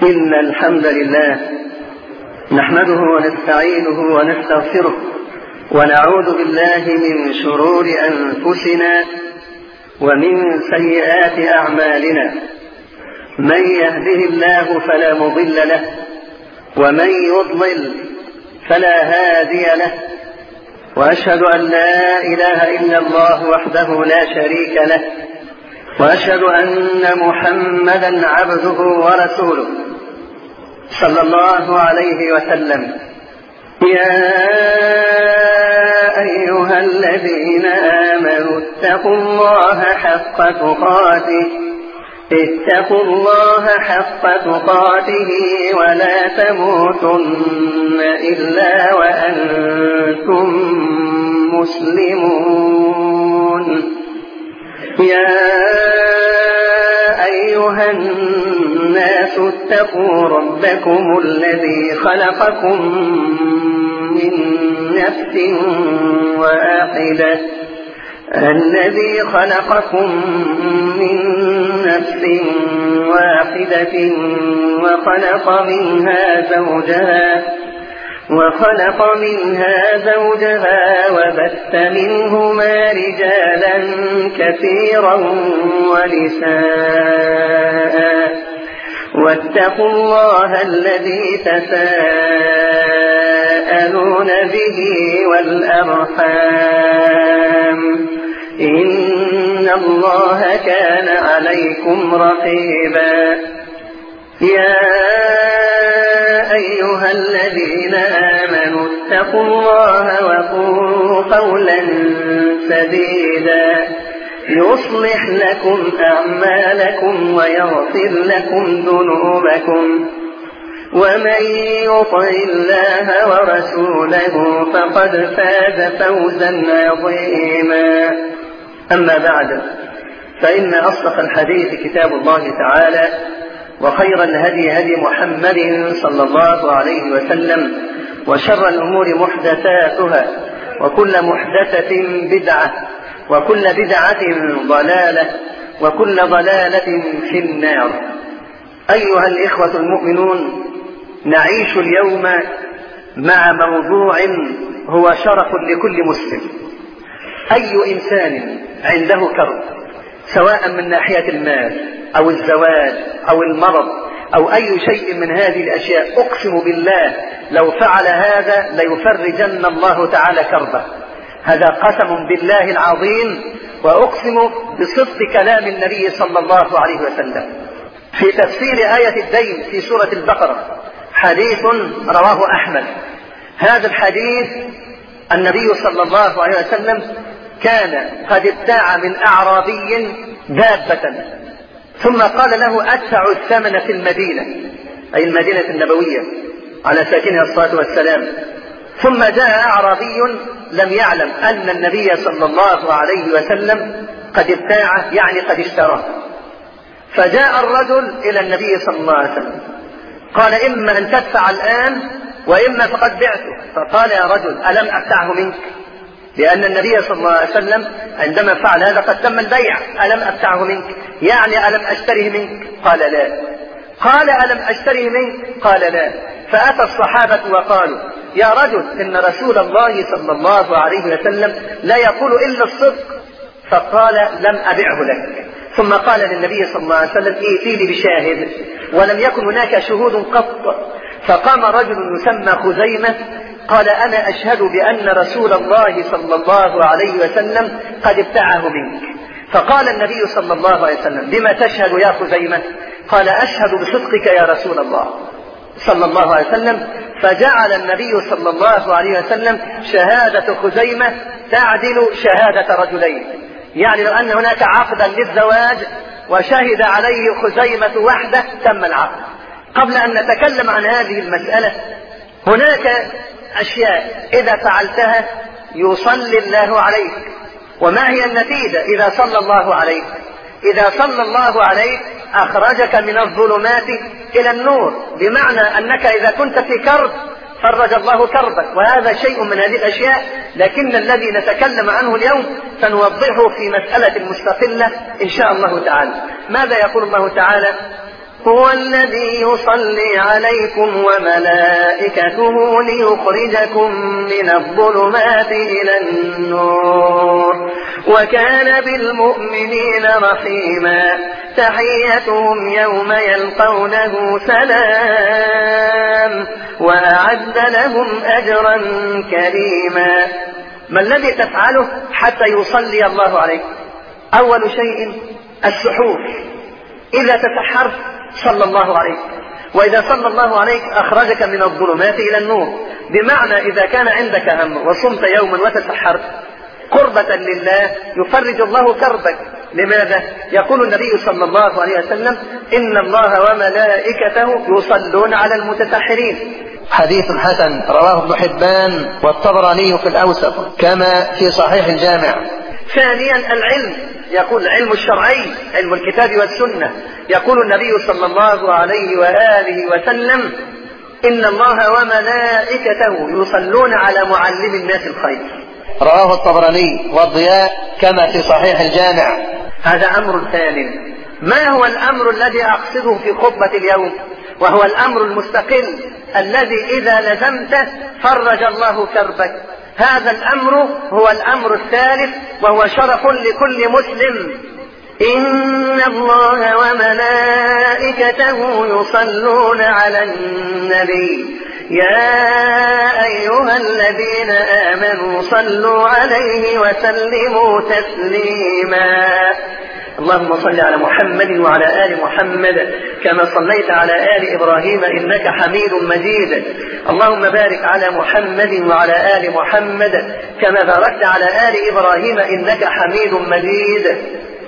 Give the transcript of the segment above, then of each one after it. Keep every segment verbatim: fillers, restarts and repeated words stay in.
إن الحمد لله نحمده ونستعينه ونستغفره ونعوذ بالله من شرور أنفسنا ومن سيئات أعمالنا. من يهده الله فلا مضل له ومن يضلل فلا هادي له، وأشهد أن لا إله إلا الله وحده لا شريك له، وأشهد أن محمدا عبده ورسوله صلى الله عليه وسلم. يا أيها الذين آمنوا اتقوا الله حق تقاته اتقوا الله حق تقاته ولا تموتن إلا وأنتم مسلمون. يا أيها الناس اتقوا ربكم الذي خلقكم من نفس واحدة الذي خلقكم من نفس واحدة وخلق منها زوجها وخلق منها زوجها وبث منهما رجالا كثيرا ونساء، واتقوا الله الذي تساءلون به والأرحام إن الله كان عليكم رقيبا. يا أيها الذين آمنوا اتقوا الله وقولوا قولا سديدا يصلح لكم أعمالكم ويغفر لكم ذنوبكم، ومن يطع الله ورسوله فقد فاز فوزا عظيما. أما بعد، فإن أصدق الحديث كتاب الله تعالى، وخير الهدي هدي محمد صلى الله عليه وسلم، وشر الأمور محدثاتها، وكل محدثة بدعة، وكل بدعة ضلالة، وكل ضلالة في النار. أيها الإخوة المؤمنون، نعيش اليوم مع موضوع هو شرف لكل مسلم. أي إنسان عنده كرب، سواء من ناحية المال أو الزواج أو المرض أو أي شيء من هذه الأشياء، أقسم بالله لو فعل هذا ليفرجن الله تعالى كربه. هذا قسم بالله العظيم، وأقسم بصدق كلام النبي صلى الله عليه وسلم. في تفسير آية الدين في سورة البقرة حديث رواه أحمد. هذا الحديث النبي صلى الله عليه وسلم كان قد ابتاع من أعرابي دابة، ثم قال له أدفع الثمن في المدينة، أي المدينة النبوية على ساكنها الصلاة والسلام. ثم جاء أعرابي لم يعلم أن النبي صلى الله عليه وسلم قد ابتاعه، يعني قد اشتراه. فجاء الرجل إلى النبي صلى الله عليه وسلم قال: إما أن تدفع الآن وإما فقد بعته. فقال: يا رجل، ألم أبتعه منك؟ لأن النبي صلى الله عليه وسلم عندما فعل هذا قد تم البيع. ألم أبتعه منك؟ يعني ألم أشتره منك؟ قال: لا. قال: ألم أشتره منك؟ قال: لا. فأتى الصحابة وقالوا: يا رجل، إن رسول الله صلى الله عليه وسلم لا يقول إلا الصدق. فقال: لم أبعه لك. ثم قال للنبي صلى الله عليه وسلم: ائتيني بشاهد. ولم يكن هناك شهود قط. فقام رجل يسمى خزيمة قال: أنا أشهد بأن رسول الله صلى الله عليه وسلم قد ابتاعه منك. فقال النبي صلى الله عليه وسلم: بما تشهد يا خزيمة؟ قال: أشهد بصدقك يا رسول الله صلى الله عليه وسلم. فجعل النبي صلى الله عليه وسلم شهادة خزيمة تعدل شهادة رجلين، يعني لو أن هناك عقدا للزواج وشهد عليه خزيمة وحده تم العقد. قبل أن نتكلم عن هذه المسألة، هناك أشياء إذا فعلتها يصلي الله عليك. وما هي النتيجة إذا صلى الله عليك؟ إذا صلى الله عليك أخرجك من الظلمات إلى النور، بمعنى أنك إذا كنت في كرب فرج الله كربك، وهذا شيء من هذه الأشياء، لكن الذي نتكلم عنه اليوم سنوضحه في مسألة مستقلة إن شاء الله تعالى. ماذا يقول الله تعالى؟ هو الذي يصلي عليكم وملائكته ليخرجكم من الظلمات إلى النور وكان بالمؤمنين رحيما تحيتهم يوم يلقونه سلام وأعد لهم أجرا كريما. ما الذي تفعله حتى يصلي الله عليك؟ أول شيء السحور. إذا تسحرت صلى الله عليك، وإذا صلى الله عليك أخرجك من الظلمات إلى النور. بمعنى إذا كان عندك هم وصمت يوما وتسحرت قربة لله يفرج الله كربك. لماذا؟ يقول النبي صلى الله عليه وسلم إن الله وملائكته يصلون على المتسحرين. حديث حسن رواه ابن حبان والطبراني في الأوسط كما في صحيح الجامع. ثانيا العلم، يقول العلم الشرعي علم الكتاب والسنة. يقول النبي صلى الله عليه وآله وسلم إن الله وملائكته يصلون على معلم الناس الخير. رواه الطبراني والضياء كما في صحيح الجامع. هذا أمر ثاني. ما هو الأمر الذي أقصده في خطبة اليوم؟ وهو الأمر المستقل الذي إذا لزمته فرج الله كربك. هذا الأمر هو الأمر الثالث وهو شرف لكل مسلم. إن الله وملائكته يصلون على النبي يا أيها الذين آمنوا صلوا عليه وسلموا تسليما. اللهم صل على محمد وعلى آل محمد كما صليت على آل إبراهيم إنك حميد مجيد. اللهم بارك على محمد وعلى آل محمد كما باركت على آل إبراهيم إنك حميد مجيد.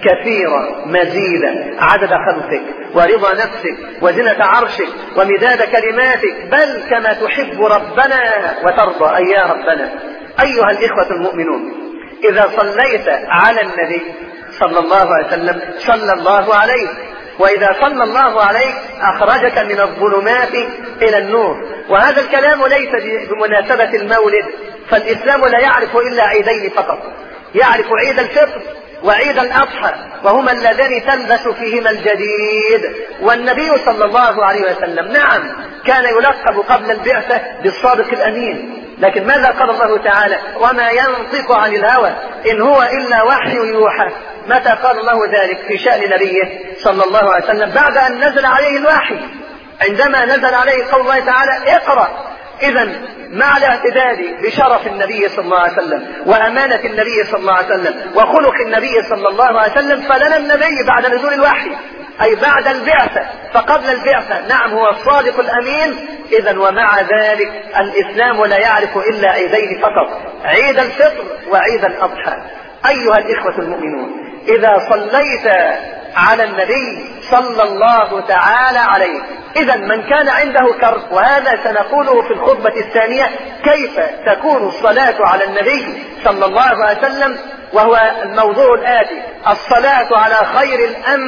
كثيرا مزيدا عدد خلقك ورضا نفسك وزنة عرشك ومداد كلماتك، بل كما تحب ربنا وترضى أي يا ربنا. أيها الإخوة المؤمنون، إذا صليت على النبي صلى الله عليه وسلم صلى الله عليه، وإذا صلى الله عليك أخرجك من الظلمات إلى النور. وهذا الكلام ليس بمناسبة المولد، فالإسلام لا يعرف إلا عيدين فقط، يعرف عيد الفطر وعيد الأضحى وهما اللذان تلبس فيهما الجديد. والنبي صلى الله عليه وسلم نعم كان يلقب قبل البعثة بالصادق الأمين، لكن ماذا قال الله تعالى؟ وما ينطق عن الهوى إن هو إلا وحي يوحى. متى قال الله ذلك في شأن نبيه صلى الله عليه وسلم؟ بعد أن نزل عليه الوحي، عندما نزل عليه قول الله تعالى اقرأ. إذن مع الاعتداد بشرف النبي صلى الله عليه وسلم وأمانة النبي صلى الله عليه وسلم وخلق النبي صلى الله عليه وسلم، فلنا النبي بعد نزول الوحي أي بعد البعثة، فقبل البعثة نعم هو الصادق الأمين. إذن ومع ذلك الإسلام لا يعرف إلا عيدين فقط، عيد الفطر وعيد الأضحى. أيها الإخوة المؤمنون، إذا صليت على النبي صلى الله تعالى عليه، إذا من كان عنده كرب، وهذا سنقوله في الخطبة الثانية كيف تكون الصلاة على النبي صلى الله عليه وسلم، وهو الموضوع الآتي: الصلاة على خير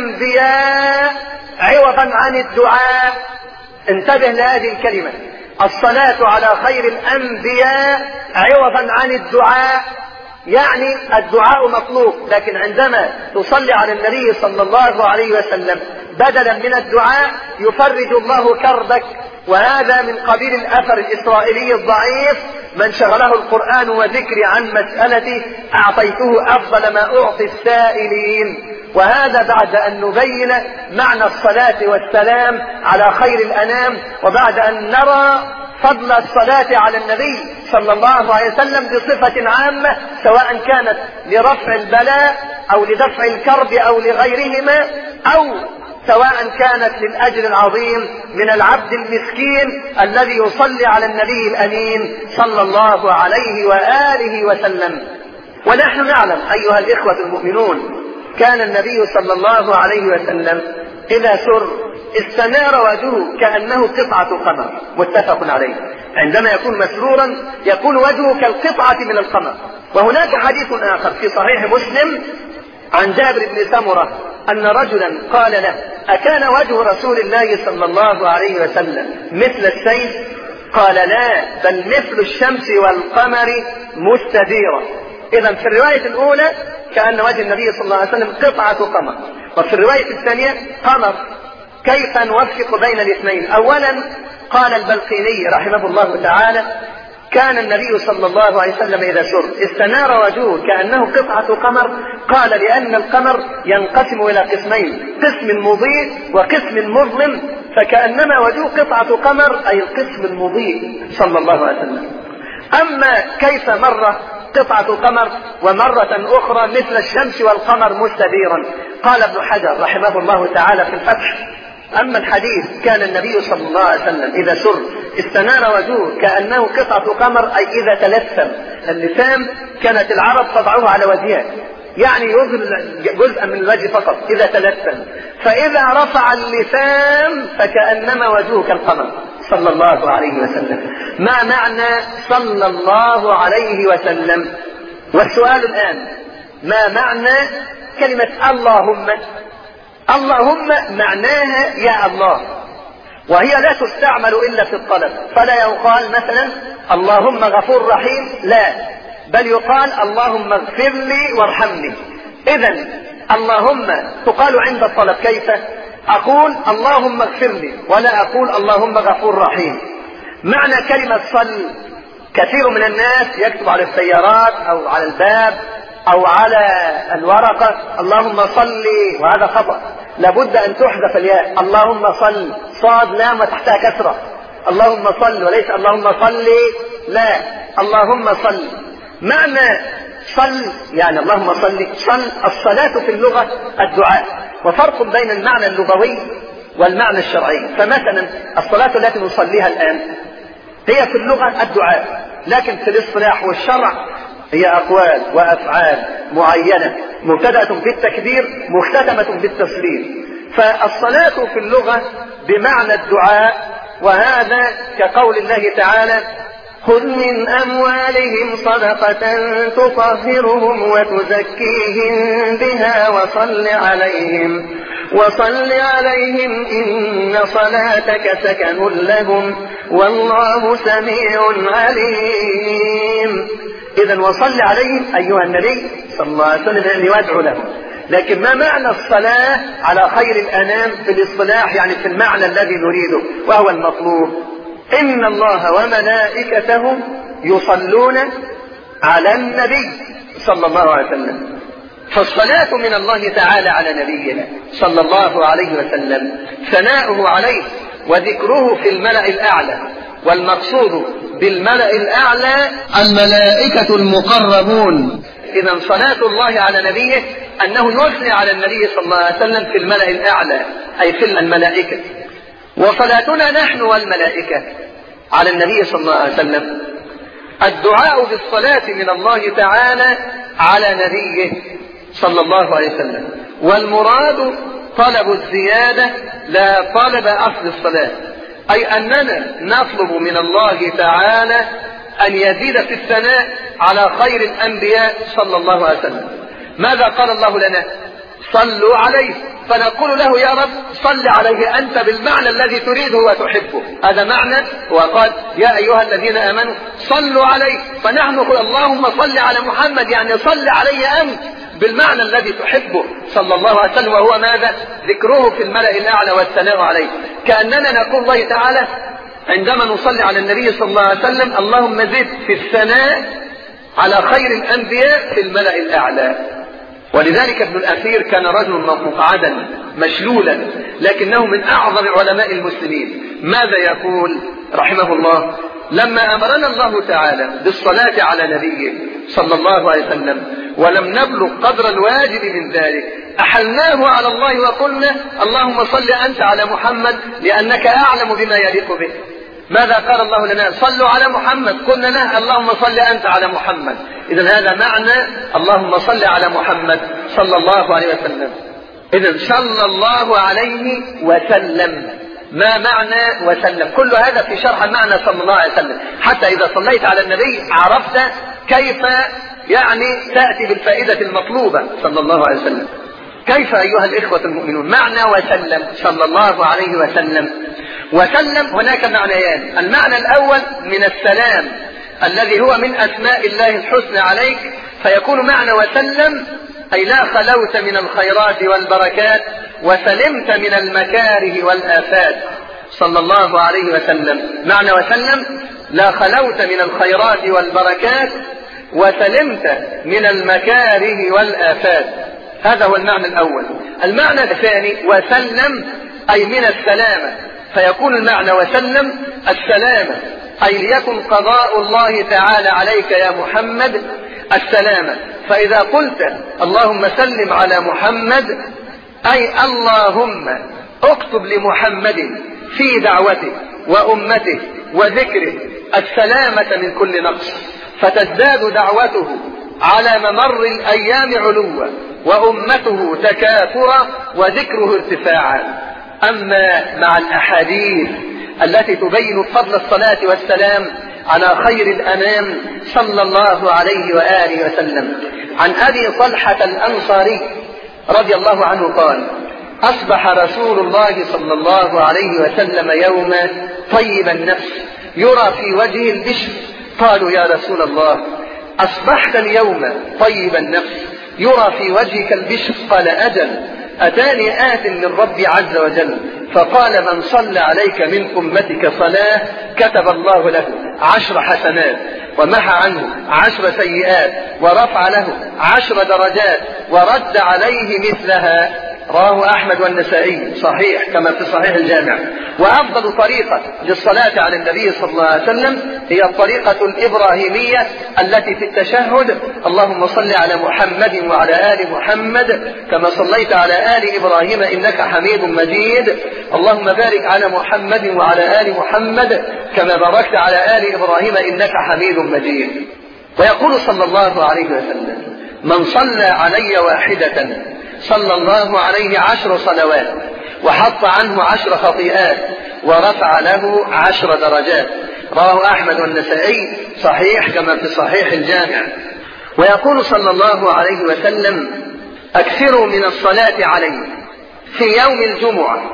الأنبياء عوضا عن الدعاء. انتبه لهذه الكلمة، الصلاة على خير الأنبياء عوضا عن الدعاء. يعني الدعاء مطلوب، لكن عندما تصلي على النبي صلى الله عليه وسلم بدلا من الدعاء يفرج الله كربك. وهذا من قبيل الأثر الإسرائيلي الضعيف: من شغله القرآن وذكري عن مسألتي أعطيته أفضل ما أعطي السائلين. وهذا بعد أن نبين معنى الصلاة والسلام على خير الأنام، وبعد أن نرى فضل الصلاة على النبي صلى الله عليه وسلم بصفة عامة، سواء كانت لرفع البلاء أو لدفع الكرب أو لغيرهما، أو سواء كانت للأجر العظيم من العبد المسكين الذي يصلي على النبي الأمين صلى الله عليه وآله وسلم. ونحن نعلم أيها الإخوة المؤمنون، كان النبي صلى الله عليه وسلم إذا سر استنار وجهه كأنه قطعة قمر، متفق عليه. عندما يكون مسرورا يكون وجهه كالقطعة من القمر. وهناك حديث آخر في صحيح مسلم عن جابر بن سمرة أن رجلا قال له: أكان وجه رسول الله صلى الله عليه وسلم مثل السيف؟ قال: لا، بل مثل الشمس والقمر مستديرا. إذا في الرواية الأولى كأن وجه النبي صلى الله عليه وسلم قطعة قمر، وفي الرواية الثانية قمر. كيف نوفق بين الاثنين؟ أولا قال البلقيني رحمه الله تعالى: كان النبي صلى الله عليه وسلم إذا سر استنار وجهه كأنه قطعة قمر. قال: لأن القمر ينقسم إلى قسمين، قسم مضيء وقسم مظلم، فكأنما وجهه قطعة قمر، أي القسم المضيء صلى الله عليه وسلم. أما كيف مرة قطعة قمر ومرة أخرى مثل الشمس والقمر مستديرا؟ قال ابن حجر رحمه الله تعالى في الفتح: أما الحديث كان النبي صلى الله عليه وسلم إذا سر استنار وجهه كأنه قطعة قمر، أي إذا تلثم. اللثام كانت العرب تضعه على وجهها، يعني يظهر جزءا من الوجه فقط إذا تلثم، فإذا رفع اللثام فكأنما وجهه كالقمر صلى الله عليه وسلم. ما معنى صلى الله عليه وسلم؟ والسؤال الآن: ما معنى كلمة اللهم؟ اللهم معناها يا الله، وهي لا تستعمل إلا في الطلب، فلا يقال مثلا اللهم غفور رحيم، لا، بل يقال اللهم اغفر لي وارحمني. إذن اللهم تقال عند الطلب. كيف؟ أقول اللهم اغفر لي ولا أقول اللهم غفور رحيم. معنى كلمة صل، كثير من الناس يكتب على السيارات أو على الباب أو على الورقة اللهم صل، وهذا خطأ، لابد أن تحذف الياء. اللهم صل صاد لام وتحتها كسرة، اللهم صل، وليس اللهم صل، لا، اللهم صل. معنى صل يعني اللهم صل، صل الصلاة في اللغة الدعاء، وفرق بين المعنى اللغوي والمعنى الشرعي. فمثلا الصلاة التي نصليها الآن هي في اللغة الدعاء، لكن في الاصطلاح والشرع هي أقوال وأفعال معينة مبتدأة بالتكبير مختتمة بالتسليم. فالصلاة في اللغة بمعنى الدعاء، وهذا كقول الله تعالى: خذ من أموالهم صدقة تطهرهم وتزكيهم بها وصل عليهم وصل عليهم إن صلاتك سكن لهم والله سميع عليم. إذن وصل عليهم أيها النبي صلى الله عليه وسلم أن يدعو لهم. لكن ما معنى الصلاة على خير الأنام في الاصطلاح؟ يعني في المعنى الذي نريده وهو المطلوب: إن الله وملائكته يصلون على النبي صلى الله عليه وسلم. فالصلاة من الله تعالى على نبينا صلى الله عليه وسلم ثناؤه عليه وذكره في الملأ الأعلى، والمقصود بالملأ الأعلى الملائكة المقربون. إذن صلاة الله على نبيه أنه يثني على النبي صلى الله عليه وسلم في الملأ الأعلى، أي في الملائكة. وصلاتنا نحن والملائكة على النبي صلى الله عليه وسلم الدعاء بالصلاة من الله تعالى على نبيه صلى الله عليه وسلم، والمراد طلب الزيادة لا طلب أصل الصلاة، أي أننا نطلب من الله تعالى أن يزيد في الثناء على خير الأنبياء صلى الله عليه وسلم. ماذا قال الله لنا؟ صلوا عليه، فنقول له يا رب صل عليه أنت بالمعنى الذي تريده وتحبه. هذا معنى، وقال يا أيها الذين آمنوا صلوا عليه، فنحن نقول اللهم صل على محمد، يعني صل عليه أنت بالمعنى الذي تحبه صلى الله عليه وسلم، وهو ماذا؟ ذكره في الملأ الأعلى والثناء عليه. كأننا نقول الله تعالى عندما نصلي على النبي صلى الله عليه وسلم اللهم زد في الثناء على خير الأنبياء في الملأ الأعلى. ولذلك ابن الأثير كان رجل مقعدا مشلولا، لكنه من أعظم علماء المسلمين. ماذا يقول رحمه الله؟ لما أمرنا الله تعالى بالصلاة على نبيه صلى الله عليه وسلم ولم نبلغ قدر الواجب من ذلك أحلناه على الله وقلنا اللهم صل أنت على محمد لأنك أعلم بما يليق به. ماذا قال الله لنا؟ صلوا على محمد، قلنا له اللهم صل أنت على محمد. إذن هذا معنى اللهم صل على محمد صلى الله عليه وسلم. إذن صلى الله عليه وسلم. ما معنى وسلم؟ كل هذا في شرح معنى صلى الله عليه وسلم، حتى إذا صليت على النبي عرفت كيف يعني تأتي بالفائدة المطلوبة صلى الله عليه وسلم. كيف أيها الإخوة المؤمنون معنى وسلم صلى الله عليه وسلم؟ وسلم هناك معنيان. المعنى الأول من السلام الذي هو من أسماء الله الحسنى عليك، فيكون معنى وسلم أي لا خلوت من الخيرات والبركات وسلمت من المكاره والآفات صلى الله عليه وسلم. معنى وسلم لا خلوت من الخيرات والبركات وسلمت من المكاره والآفات. هذا هو المعنى الأول. المعنى الثاني وسلم أي من السلامة، فيكون المعنى وسلم السلامة، أي ليكن قضاء الله تعالى عليك يا محمد السلامة. فإذا قلت اللهم سلم على محمد أي اللهم اكتب لمحمد في دعوته وأمته وذكره السلامة من كل نقص، فتزداد دعوته على ممر الأيام علوا وأمته تكاثرا وذكره ارتفاعا. أما مع الأحاديث التي تبين فضل الصلاة والسلام على خير الأنام صلى الله عليه وآله وسلم، عن أبي طلحة الأنصاري رضي الله عنه قال: أصبح رسول الله صلى الله عليه وسلم يوما طيب النفس يرى في وجهه البشر. قالوا: يا رسول الله أصبحت اليوم طيب النفس يرى في وجهك البشر؟ قال: أجل، أتاني آت من ربي عز وجل فقال: من صلى عليك من أمتك صلاة كتب الله له عشر حسنات ومحى عنه عشر سيئات ورفع له عشر درجات ورد عليه مثلها. رواه أحمد والنسائي صحيح كما في صحيح الجامع. وأفضل طريقة للصلاة على النبي صلى الله عليه وسلم هي الطريقة الإبراهيمية التي في التشهد: اللهم صل على محمد وعلى آل محمد كما صليت على آل إبراهيم إنك حميد مجيد، اللهم بارك على محمد وعلى آل محمد كما باركت على آل إبراهيم إنك حميد مجيد. ويقول صلى الله عليه وسلم: من صلى علي واحدة صلى الله عليه عشر صلوات وحط عنه عشر خطيئات ورفع له عشر درجات. رواه أحمد والنسائي صحيح كما في صحيح الجامع. ويقول صلى الله عليه وسلم: أكثروا من الصلاة علي في يوم الجمعة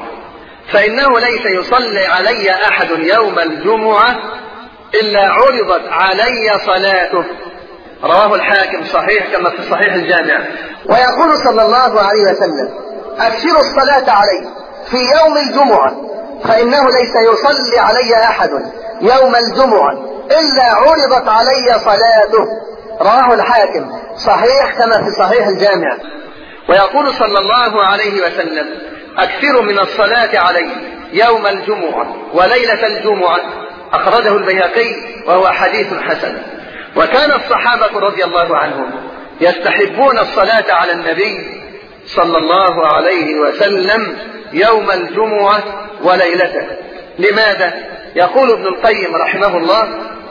فإنه ليس يصلي علي أحد يوم الجمعة إلا عرضت علي صلاته. رواه الحاكم صحيح كما في صحيح الجامع. ويقول صلى الله عليه وسلم: أكثروا الصلاة علي في يوم الجمعة فإنه ليس يصلي علي أحد يوم الجمعة إلا عرضت علي صلاته. رواه الحاكم صحيح كما في صحيح الجامع. ويقول صلى الله عليه وسلم: أكثروا من الصلاة علي يوم الجمعة وليلة الجمعة. أخرجه البيهقي وهو حديث حسن. وكان الصحابة رضي الله عنهم يستحبون الصلاة على النبي صلى الله عليه وسلم يوم الجمعة وليلته. لماذا؟ يقول ابن القيم رحمه الله: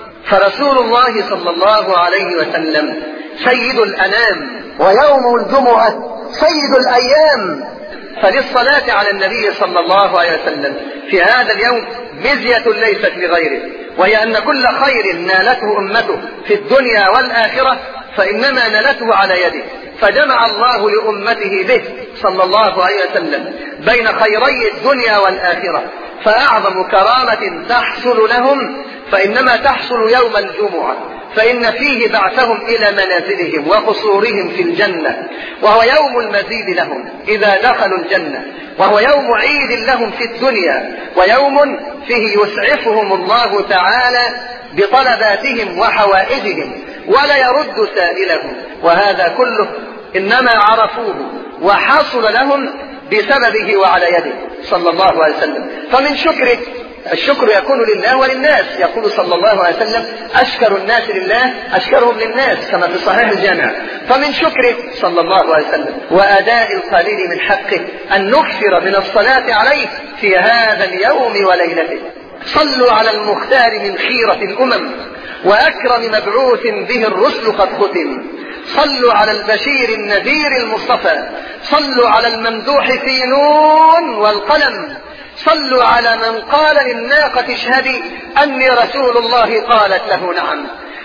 فرسول الله صلى الله عليه وسلم سيد الأنام ويوم الجمعة سيد الأيام، فللصلاة على النبي صلى الله عليه وسلم في هذا اليوم مزية ليست لغيره، وهي أن كل خير نالته أمته في الدنيا والآخرة فإنما نالته على يده، فجمع الله لأمته به صلى الله عليه وسلم بين خيري الدنيا والآخرة. فأعظم كرامة تحصل لهم فإنما تحصل يوم الجمعة، فإن فيه بعثهم إلى منازلهم وقصورهم في الجنة، وهو يوم المزيد لهم إذا دخلوا الجنة، وهو يوم عيد لهم في الدنيا، ويوم فيه يسعفهم الله تعالى بطلباتهم وحوائجهم ولا يرد سائلهم. وهذا كله إنما عرفوه وحصل لهم بسببه وعلى يده صلى الله عليه وسلم. فمن شكره الشكر يكون لله وللناس. يقول صلى الله عليه وسلم: أشكر الناس لله أشكرهم للناس كما في صحيح الجامع. فمن شكره صلى الله عليه وسلم وأداء القليل من حقه أن نكثر من الصلاة عليه في هذا اليوم وليلته. صلوا على المختار من خيرة الأمم وأكرم مبعوث به الرسل قد ختم. صلوا على البشير النذير المصطفى، صلوا على الممدوح في نون والقلم، صلوا على من قال للناقة اشهدي أني رسول الله قالت له نعم،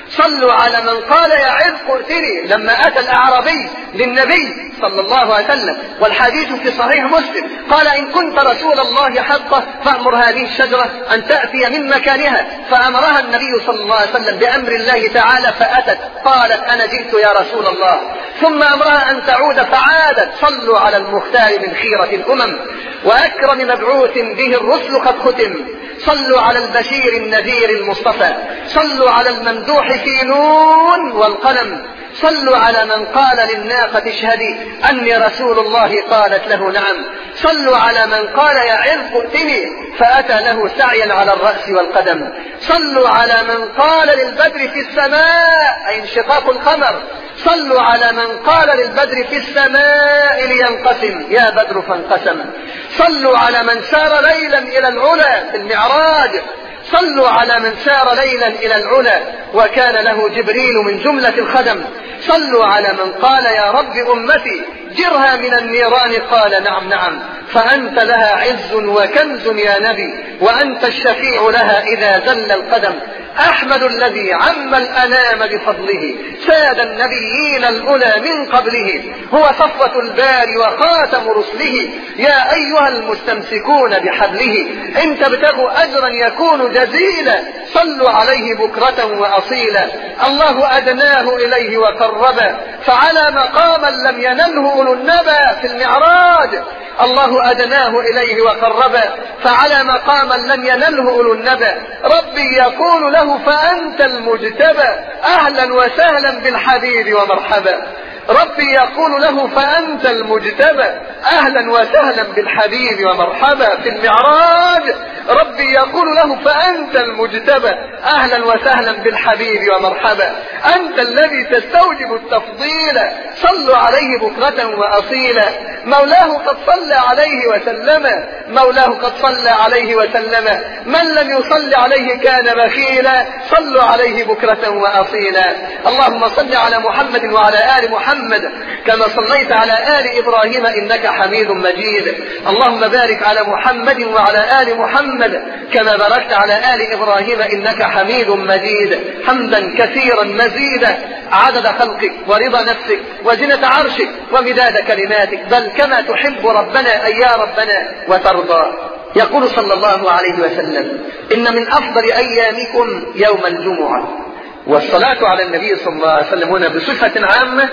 صلوا على من قال يا عرق ائتني لما أتى الأعرابي للنبي صلى الله عليه وسلم، والحديث في صحيح مسلم، قال إن كنت رسول الله حقا فأمر هذه الشجرة أن تأتي من مكانها، فأمرها النبي صلى الله عليه وسلم بأمر الله تعالى فأتت، قالت أنا جئت يا رسول الله، ثم أمرها أن تعود فعادت. صلوا على المختار من خيرة الأمم وأكرم مبعوث به الرسل قد ختم، صلوا على البشير النذير المصطفى، صلوا على الممدوح في نون والقلم، صلوا على من قال للناقة اشهدي أني رسول الله قالت له نعم، صلوا على من قال يا عرق ائتني فأتى له سعيا على الرأس والقدم، صلوا على من قال للبدر في السماء أي انشقاق القمر، صلوا على من قال للبدر في السماء لينقسم يا بدر فانقسم، صلوا على من سار ليلا إلى العلا في المعراج، صلوا على من سار ليلا إلى العلا وكان له جبريل من جملة الخدم، صلوا على من قال يا رب أمتي جرها من النيران قال نعم نعم، فأنت لها عز وكنز يا نبي، وأنت الشفيع لها إذا زل القدم، أحمد الذي عم الأنام بفضله ساد النبيين الأولى من قبله، هو صفوة الباري وخاتم رسله، يا أيها المستمسكون بحبله إن تبتغوا أجرا يكون جزيلا صلوا عليه بكرة وأصيلا، الله أدناه إليه وقربا فعلى مقاما لم ينله أولو النبا في المعراج، الله أدناه إليه وقربا فعلى مقاما لم ينله أولو النبا، ربي يقول له فأنت المجتبى أهلا وسهلا بالحبيب ومرحبا، ربي يقول له فأنت المجتبى أهلا وسهلا بالحبيب ومرحبا في المعراج، ربي يقول له فأنت المجتبى أهلا وسهلا بالحبيب ومرحبا، أنت الذي تستوجب التفضيل صلوا عليه بكرة وأصيلا، مولاه قد صلى عليه وسلم، مولاه قد صلى عليه وسلم، من لم يصل عليه كان بخيلا صلوا عليه بكرة وأصيلا، اللهم صل على محمد وعلى آل محمد كما صليت على آل إبراهيم إنك حميد مجيد، اللهم بارك على محمد وعلى آل محمد كما باركت على آل إبراهيم إنك حميد مجيد، حمدا كثيرا مزيدا عدد خلقك ورضا نفسك وزنة عرشك ومداد كلماتك، بل كما تحب ربنا أي يا ربنا وترضى. يقول صلى الله عليه وسلم إن من أفضل أيامكم يوم الجمعة، والصلاة على النبي صلى الله عليه وسلم هنا بصفة عامة،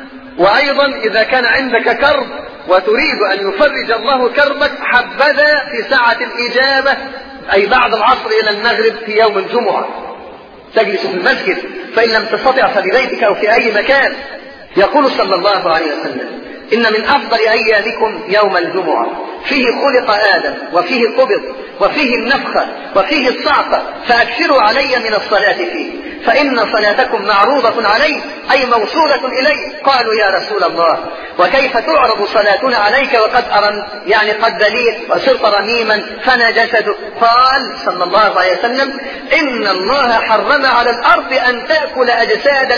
وأيضا إذا كان عندك كرب وتريد أن يفرج الله كربك حبذا في ساعة الإجابة أي بعد العصر إلى المغرب في يوم الجمعة، تجلس في المسجد فإن لم تستطع فببيتك أو في أي مكان. يقول صلى الله عليه وسلم إن من أفضل أيامكم يوم الجمعة فيه خلق آدم وفيه قبض وفيه النفخة وفيه الصعقة فأكثروا علي من الصلاة فيه فإن صلاتكم معروضة علي أي موصولة إلي. قالوا يا رسول الله وكيف تعرض صلاتنا عليك وقد أرمت يعني قد بليت وصرت رميما فنا جسدك؟ قال صلى الله عليه وسلم إن الله حرم على الأرض أن تأكل أجساد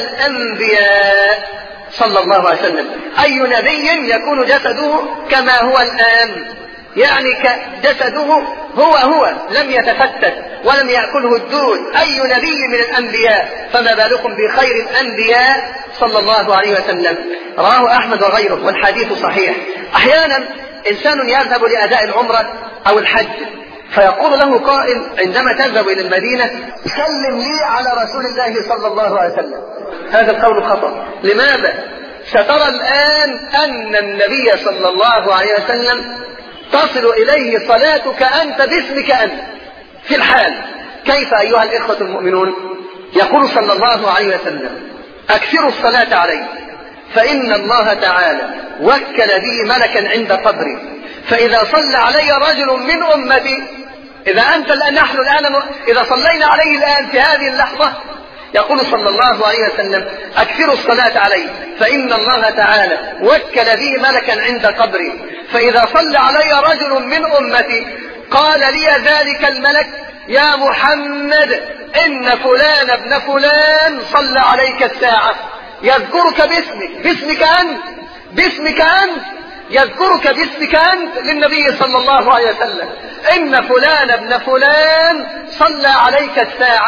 الأنبياء صلى الله عليه وسلم. أي نبي يكون جسده كما هو الآن يعني جسده هو هو لم يتفتت ولم يأكله الدود، أي نبي من الأنبياء فما بالكم بخير الأنبياء صلى الله عليه وسلم. رواه أحمد وغيره والحديث صحيح. أحيانا إنسان يذهب لأداء العمرة أو الحج فيقول له قائل عندما تذهب إلى المدينة سلم لي على رسول الله صلى الله عليه وسلم. هذا القول خطأ. لماذا؟ سترى الآن أن النبي صلى الله عليه وسلم تصل إليه صلاتك أنت باسمك أنت في الحال. كيف أيها الإخوة المؤمنون؟ يقول صلى الله عليه وسلم أكثروا الصلاة عليه فإن الله تعالى وكل بي ملكا عند قبري فإذا صلى علي رجل من أمتي إذا أنت الآن نحن الآن إذا صلينا عليه الآن في هذه اللحظة يقول صلى الله عليه وسلم أكثروا الصلاة عليه فإن الله تعالى وكل بي ملكا عند قبري فإذا صلى علي رجل من أمتي قال لي ذلك الملك يا محمد إن فلان ابن فلان صلى عليك الساعة يذكرك باسمك باسمك أنت باسمك أنت يذكرك باسمك أنت للنبي صلى الله عليه وسلم إن فلان ابن فلان صلى عليك الساعة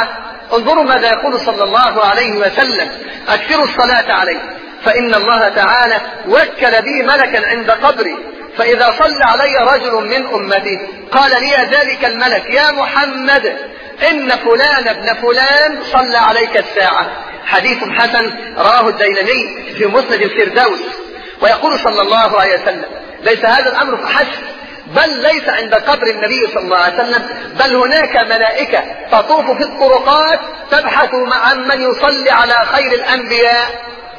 انظروا ماذا يقول صلى الله عليه وسلم: أكثروا الصلاة عليه فإن الله تعالى وكل بي ملكا عند قبري، فإذا صلى علي رجل من أمتي قال لي ذلك الملك: يا محمد إن فلان ابن فلان صلى عليك الساعة. حديث حسن رواه الديلمي في مسند الفردوس. ويقول صلى الله عليه وسلم: ليس هذا الأمر فحسب، بل ليس عند قبر النبي صلى الله عليه وسلم، بل هناك ملائكة تطوف في الطرقات تبحث عن من يصلي على خير الأنبياء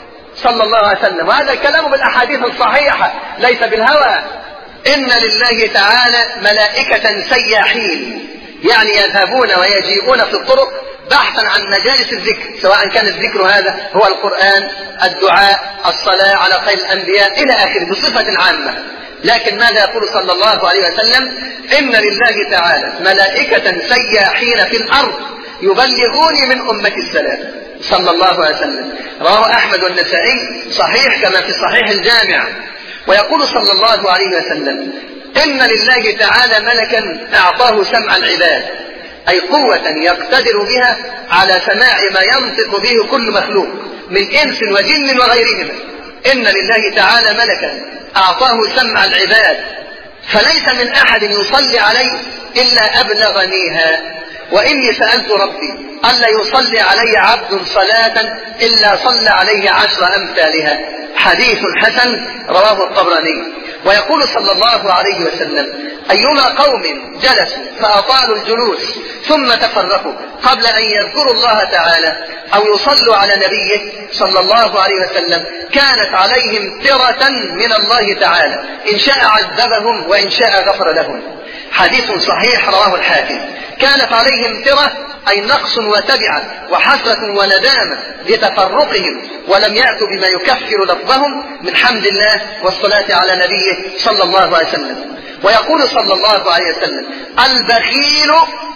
صلى الله عليه وسلم. وهذا الكلام بالأحاديث الصحيحة ليس بالهوى. إن لله تعالى ملائكة سياحين، يعني يذهبون ويجيئون في الطرق بحثا عن مجالس الذكر، سواء كان الذكر هذا هو القرآن، الدعاء، الصلاة على خير الأنبياء إلى آخره بصفة عامة. لكن ماذا يقول صلى الله عليه وسلم؟ إن لله تعالى ملائكة سياحين في الأرض يبلغوني من أمة السلام صلى الله عليه وسلم. رواه أحمد والنسائي صحيح كما في صحيح الجامع. ويقول صلى الله عليه وسلم: إن لله تعالى ملكا أعطاه سمع العباد، أي قوة يقتدر بها على سماع ما ينطق به كل مخلوق من إنس وجن وغيرهما. إن لله تعالى ملكا أعطاه سمع العباد، فليس من أحد يصلي عليه إلا أبلغنيها، وإني سألت ربي ألا يصلي علي عبد صلاة إلا صلى عليه عشر أمثالها. حديث حسن رواه الطبراني. ويقول صلى الله عليه وسلم: أيما قوم جلسوا فأطالوا الجلوس ثم تفرقوا قبل أن يذكروا الله تعالى أو يصلوا على نبيه صلى الله عليه وسلم كانت عليهم ترة من الله تعالى، إن شاء عذبهم وإن شاء غفر لهم. حديث صحيح رواه الحاكم. كانت عليهم ترة أي نقص وتبعة وحسرة وندامة لتفرقهم، ولم يأتوا بما يكفر لفظهم من حمد الله والصلاة على نبيه صلى الله عليه وسلم. ويقول صلى الله عليه وسلم: البخيل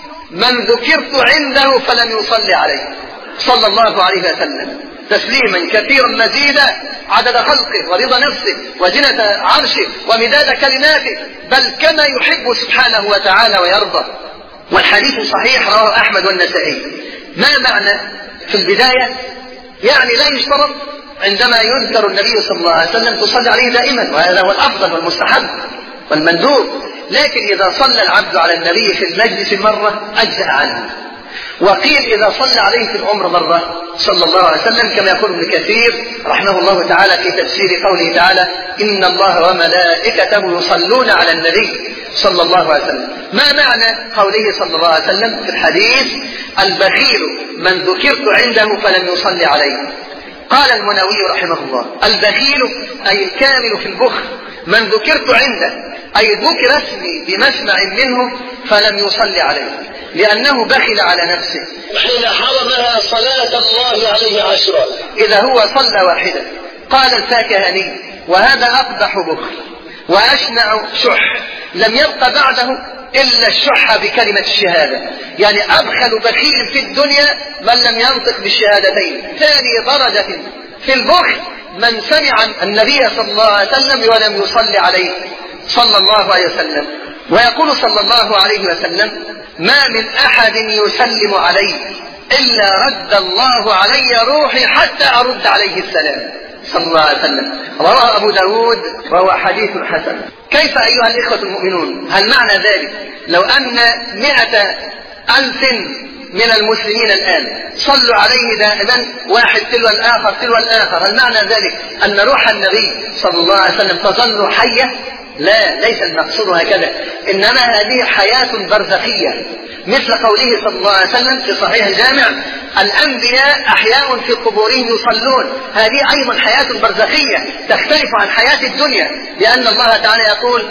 من ذكرت عنده فلم يصلي عليه صلى الله عليه وسلم تسليما كثيرا مزيدا عدد خلقه ورضا نفسه وزنة عرشه ومداد كلماته، بل كما يحب سبحانه وتعالى ويرضى. والحديث صحيح رواه أحمد والنسائي. ما معنى في البداية؟ يعني لا يشترط عندما يذكر النبي صلى الله عليه وسلم تصلي عليه دائما، وهذا هو الأفضل والمستحب والمندوب، لكن إذا صلى العبد على النبي في المجلس مرة أجزأ عنه. وقيل إذا صلى عليه في العمر مرة صلى الله عليه وسلم، كما يقول ابن كثير رحمه الله تعالى في تفسير قوله تعالى: إن الله وملائكته يصلون على النبي صلى الله عليه وسلم. ما معنى قوله صلى الله عليه وسلم في الحديث: البخيل من ذكرت عنده فلم يصلي عليه؟ قال المنووي رحمه الله: البخيل أي الكامل في البخل، من ذكرت عنده أي ذكر اسمي بمسمع منه فلم يصلي عليه، لأنه بخل على نفسه حين حرمها صلاة الله عليه عشرا إذا هو صلى واحدة. قال الفاكهاني: وهذا أقبح بخل وأشنع شح، لم يبق بعده إلا الشح بكلمة الشهادة، يعني أبخل بخيل في الدنيا من لم ينطق بالشهادتين. ثاني درجة في البخل من سمع النبي صلى الله عليه وسلم ولم يصلي عليه صلى الله عليه وسلم. ويقول صلى الله عليه وسلم: ما من أحد يسلم علي إلا رد الله علي روحي حتى أرد عليه السلام صلى الله عليه وسلم. رواه أبو داود وهو حديث حسن. كيف أيها الإخوة المؤمنون؟ هل معنى ذلك لو أن مئة ألف من المسلمين الآن صلوا عليه دائما واحد تلو الآخر تلو الآخر، هل معنى ذلك أن روح النبي صلى الله عليه وسلم تظل حية؟ لا، ليس المقصود هكذا، إنما هذه حياة برزخية، مثل قوله صلى الله عليه وسلم في صحيح الجامع: الأنبياء أحياء في قبورهم يصلون. هذه أيضا حياة برزخية تختلف عن حياة الدنيا، لأن الله تعالى يقول: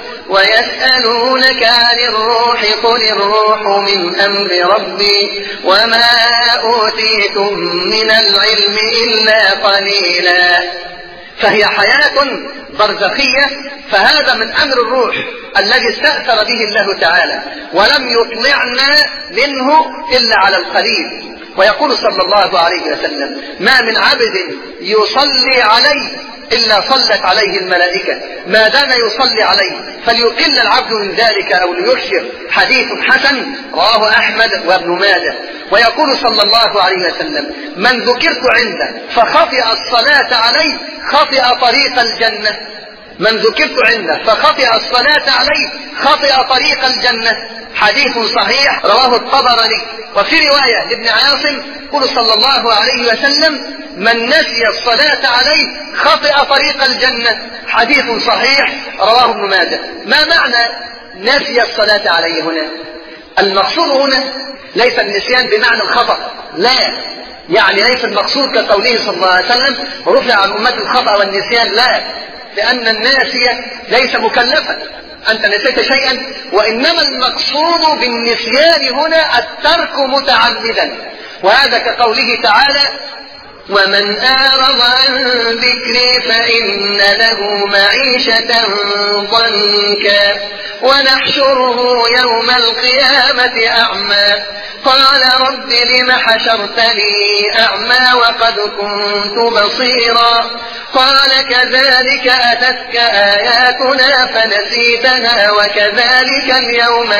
ويسألونك عن الروح قل الروح من أمر ربي وما أوتيتم من العلم إلا قليلا. فهي حياة برزخية. فهذا من أمر الروح الذي استأثر به الله تعالى، ولم يطلعنا منه إلا على القليل. ويقول صلى الله عليه وسلم: ما من عبد يصلي عليه إلا صلت عليه الملائكة ما دام يصلي عليه، فليقل العبد من ذلك أو ليكثر. حديث حسن رواه أحمد وابن ماجه. ويقول صلى الله عليه وسلم: من ذكرت عنده فخطئ الصلاة عليه خطئ طريق الجنة. من ذكرت عنده فخطئ الصلاة عليه خطئ طريق الجنة. حديث صحيح رواه الطبراني. وفي رواية لابن عاصم يقول صلى الله عليه وسلم: من نسي الصلاة عليه خطئ طريق الجنة. حديث صحيح رواه ابن ماجه. ما معنى نسي الصلاة عليه هنا؟ المقصود هنا ليس النسيان بمعنى الخطأ، لا، يعني ليس المقصود كقوله صلى الله عليه وسلم: رفع عن أمة الخطأ والنسيان، لا، لأن الناسي ليس مكلفا، أنت نسيت شيئا، وإنما المقصود بالنسيان هنا الترك متعمدا. وهذا كقوله تعالى: ومن أعرض عن ذكري فإن له معيشة ضنكا ونحشره يوم القيامة أعمى قال رب لم حشرتني أعمى وقد كنت بصيرا قال كذلك أتتك آياتنا فنسيتها وكذلك اليوم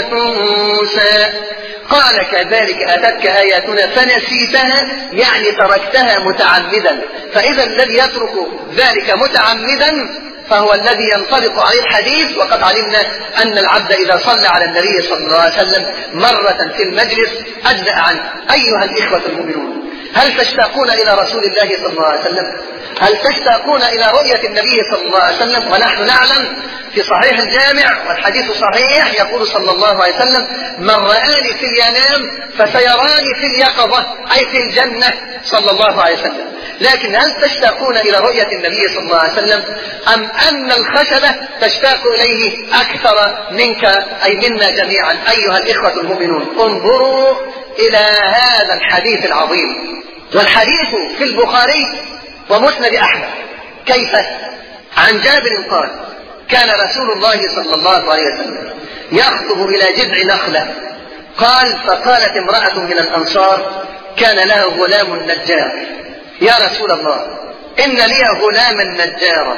تنسى. قال كذلك أتتك آياتنا فنسيتها، يعني تركتها متعمدا. فإذا الذي يترك ذلك متعمدا فهو الذي ينطبق عليه الحديث. وقد علمنا أن العبد إذا صلى على النبي صلى الله عليه وسلم مرة في المجلس أجزأ عنه. أيها الإخوة المؤمنون، هل تشتاقون إلى رسول الله صلى الله عليه وسلم؟ هل تشتاقون إلى رؤية النبي صلى الله عليه وسلم؟ ونحن نعلم في صحيح الجامع والحديث صحيح يقول صلى الله عليه وسلم: من رآني في الينام فسيراني في اليقظة، أي في الجنة، صلى الله عليه وسلم. لكن هل تشتاقون إلى رؤية النبي صلى الله عليه وسلم أم أن الخشبة تشتاق إليه أكثر منك أي منا جميعا؟ أيها الإخوة المؤمنون، انظروا إلى هذا الحديث العظيم، والحديث في البخاري ومسند أحمد. كيف؟ عن جابر قال: كان رسول الله صلى الله عليه وسلم يخطب إلى جذع نخلة، قال: فقالت امرأة من الأنصار كان لها غلام نجار: يا رسول الله إن لي غلاما نجارا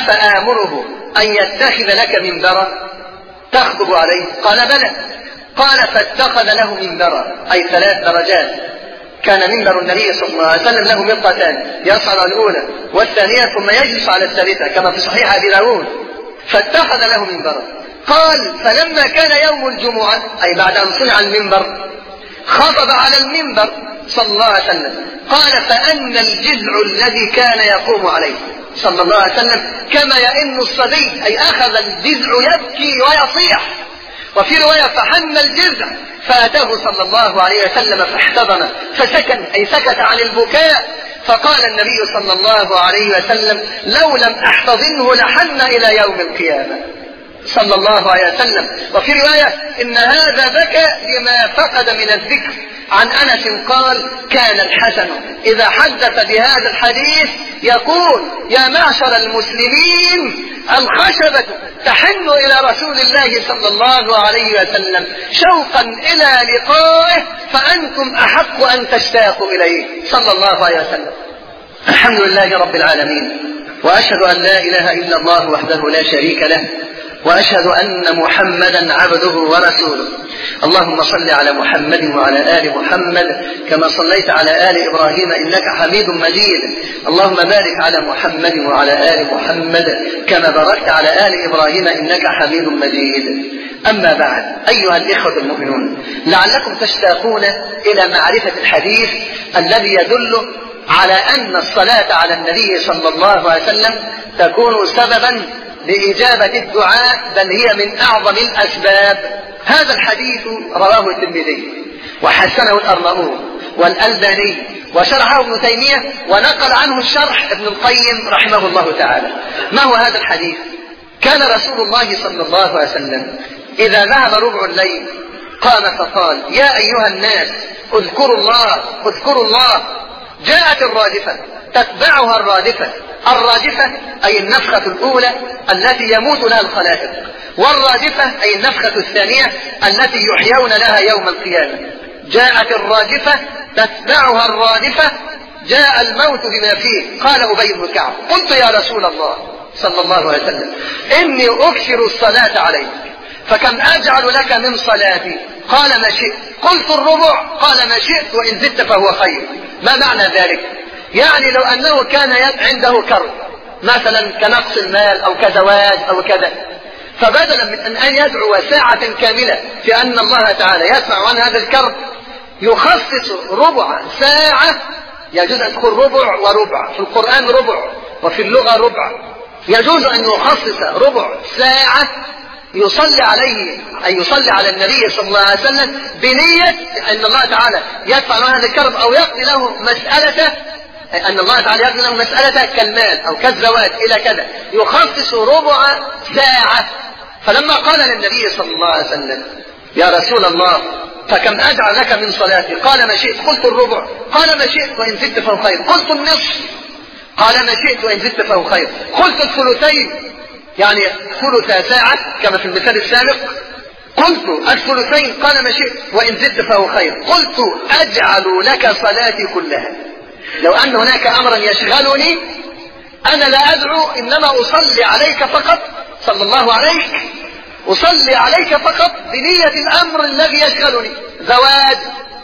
أفآمره أن يتخذ لك منبرا تخطب عليه؟ قال: بلى. قال: فاتخذ له منبرا، أي ثلاث درجات. كان منبر النبي صلى الله عليه وسلم له مرقتان، يصعد على الأولى والثانية ثم يجلس على الثالثة كما في صحيح أبي داود. فاتخذ له منبرا. قال: فلما كان يوم الجمعة، أي بعد أن صنع المنبر، خطب على المنبر صلى الله عليه وسلم. قال: فأن الجذع الذي كان يقوم عليه صلى الله عليه وسلم كما يئن الصبي، أي أخذ الجذع يبكي ويصيح. وفي رواية: فحن الجذع فأتاه صلى الله عليه وسلم فاحتضنه فسكن، أي سكت عن البكاء. فقال النبي صلى الله عليه وسلم: لو لم أحتضنه لحن إلى يوم القيامة، صلى الله عليه وسلم. وفي رواية: إن هذا بكى لما فقد من الذكر. عن أنس قال: كان الحسن إذا حدث بهذا الحديث يقول: يا معشر المسلمين، الخشبة تحن إلى رسول الله صلى الله عليه وسلم شوقا إلى لقائه، فأنتم أحق أن تشتاقوا إليه، صلى الله عليه وسلم. الحمد لله رب العالمين، وأشهد أن لا إله إلا الله وحده لا شريك له، وأشهد أن محمدا عبده ورسوله. اللهم صل على محمد وعلى آل محمد كما صليت على آل إبراهيم إنك حميد مجيد. اللهم بارك على محمد وعلى آل محمد كما باركت على آل إبراهيم إنك حميد مجيد. أما بعد، أيها الإخوة المؤمنون، لعلكم تشتاقون إلى معرفة الحديث الذي يدل على أن الصلاة على النبي صلى الله عليه وسلم تكون سببا لإجابة الدعاء، بل هي من أعظم الأسباب. هذا الحديث رواه الترمذي وحسنه الأرناؤوط والألباني وشرحه ابن تيمية، ونقل عنه الشرح ابن القيم رحمه الله تعالى. ما هو هذا الحديث؟ كان رسول الله صلى الله عليه وسلم إذا ذهب ربع الليل قام فقال: يا أيها الناس اذكروا الله اذكروا الله. جاءت الرادفة تتبعها الرادفة. الرادفة أي النفخة الأولى التي يموت لها الخلائق، والرادفة أي النفخة الثانية التي يحيون لها يوم القيامة. جاءت الرادفة تتبعها الرادفة، جاء الموت بما فيه. قال أبي بن كعب قلت يا رسول الله صلى الله عليه وسلم إني أكثر الصلاة عليك فكم أجعل لك من صلاتي؟ قال ما شئت. قلت الربع. قال ما شئت وإن زدت فهو خير. ما معنى ذلك؟ يعني لو أنه كان عنده كرب مثلا كنقص المال أو كزواج أو كذا، فبدلا من أن يدعو ساعة كاملة في أن الله تعالى يدفع عن هذا الكرب يخصص ربع ساعة. يجوز أن تكون ربع وربع، في القرآن ربع وفي اللغة ربع. يجوز أن يخصص ربع ساعة يصلي عليه، أي يصلي على النبي صلى الله عليه وسلم بنية أن الله تعالى يدفع عنه هذا الكرب أو يقضي له مسألة، أن الله تعالى يقضي له مسألة كالمال أو كالزواج إلى كذا، يخصص ربع ساعة. فلما قال للنبي صلى الله عليه وسلم يا رسول الله فكم أجعل لك من صلاتي؟ قال ما شئت. قلت الربع. قال ما شئت وإن زدت فهو خير. قلت النصف. قال ما شئت وإن زدت فهو خير. قلت الثلثين، يعني ثلث ساعة كما في المثال السابق. قلت الثلثين. قال ما شئت وإن زدت فهو خير. قلت أجعل لك صلاتي كلها. لو أن هناك أمرا يشغلني أنا لا أدعو، إنما أصلي عليك فقط صلى الله عليك، أصلي عليك فقط بنية الأمر الذي يشغلني، زواج،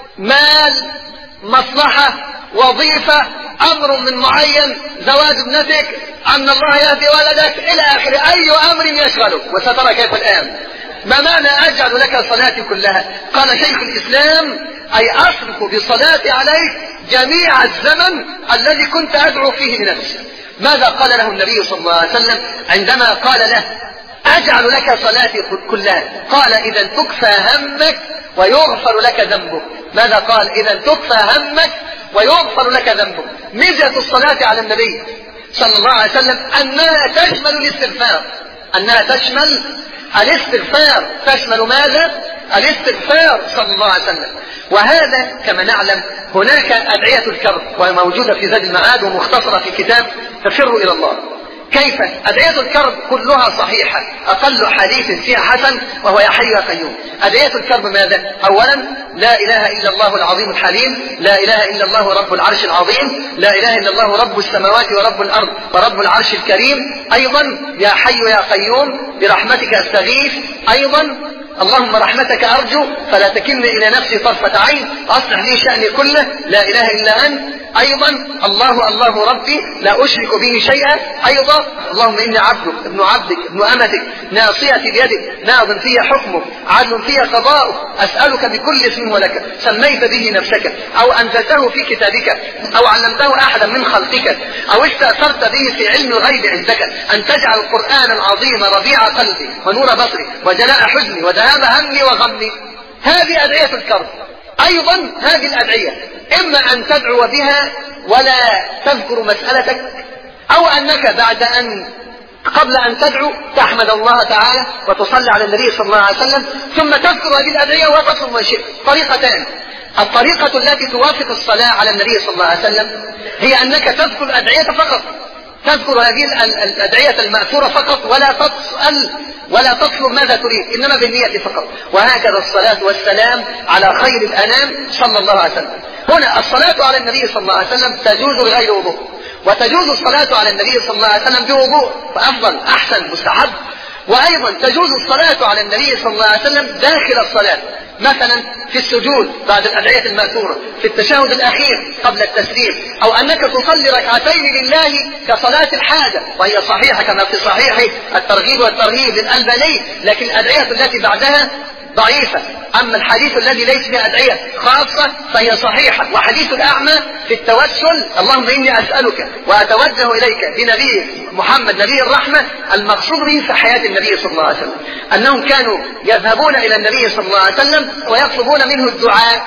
مال، مصلحة، وظيفة، أمر من معين، زواج ابنتك، أن الله يهدي ولدك إلى آخر أي أمر يشغلك. وسترى كيف الآن. ما معنى أجعل لك صلاتي كلها؟ قال شيخ الإسلام أي أصرف بصلاتي عليك جميع الزمن الذي كنت أدعو فيه لنفسي. ماذا قال له النبي صلى الله عليه وسلم عندما قال له أجعل لك صلاتي كلها؟ قال إذا تكفى همك ويغفر لك ذنبك. ماذا قال؟ إذا تكفى همك ويغفر لك ذنبك. ميزة الصلاة على النبي صلى الله عليه وسلم أنها تشمل الاستغفار، أنها تشمل الاستغفار. تشمل ماذا؟ الاستغفار صلى الله عليه وسلم. وهذا كما نعلم هناك أدعية الكرب وموجودة في زاد المعاد ومختصرة في كتاب تفر إلى الله. كيف؟ أدعية الكرب كلها صحيحة، أقل حديث فيها حسن وهو يا حي يا قيوم. أدعية الكرب ماذا؟ أولا لا إله إلا الله العظيم الحليم، لا إله إلا الله رب العرش العظيم، لا إله إلا الله رب السماوات ورب الأرض ورب العرش الكريم. أيضا يا حي يا قيوم برحمتك أستغيث. أيضا اللهم رحمتك أرجو فلا تكلني إلى نفسي طرفة عين، أصلح لي شأني كله، لا إله إلا أنت. أيضا الله الله ربي لا أشرك به شيئا. أيضا اللهم إني عبدك ابن عبدك ابن أمتك ناصيتي بيدك ماض في حكمك عدل في قضاؤك، أسألك بكل اسم ولك سميت به نفسك أو أنزلته في كتابك أو علمته أحدا من خلقك أو استأثرت به في علم الغيب عندك أن تجعل القرآن العظيم ربيع قلبي ونور بصري وجلاء حزني وذهاب همي وغمي. هذه أدعية الكرب. أيضا هذه الأدعية إما أن تدعو بها ولا تذكر مسألتك، أو أنك بعد أن قبل أن تدعو تحمد الله تعالى وتصلي على النبي صلى الله عليه وسلم ثم تذكر هذه الأدعية وتصل ما شئت. طريقتان. الطريقة التي توافق الصلاة على النبي صلى الله عليه وسلم هي أنك تذكر الأدعية فقط، تذكر هذه الأدعية المأثورة فقط ولا تسأل ولا تطلب ماذا تريد، إنما بالنية فقط. وهكذا الصلاة والسلام على خير الأنام صلى الله عليه وسلم. هنا الصلاة على النبي صلى الله عليه وسلم تجوز بغير وضوء، وتجوز الصلاة على النبي صلى الله عليه وسلم بوضوء فأفضل أحسن مستحب. وأيضا تجوز الصلاة على النبي صلى الله عليه وسلم داخل الصلاة، مثلا في السجود بعد الأدعية المأثورة، في التشهد الأخير قبل التسليم، أو أنك تصلي ركعتين لله كصلاة الحاجة وهي صحيحة كما في صحيح الترغيب والترهيب للألباني، لكن الأدعية التي بعدها ضعيفة. أما الحديث الذي ليس فيه أدعية خاصة فهي صحيحة. وحديث الأعمى في التوسل اللهم إني أسألك وأتوجه إليك بنبي محمد نبي الرحمة، المقصود به في حياة النبي صلى الله عليه وسلم أنهم كانوا يذهبون إلى النبي صلى الله عليه وسلم ويطلبون منه الدعاء.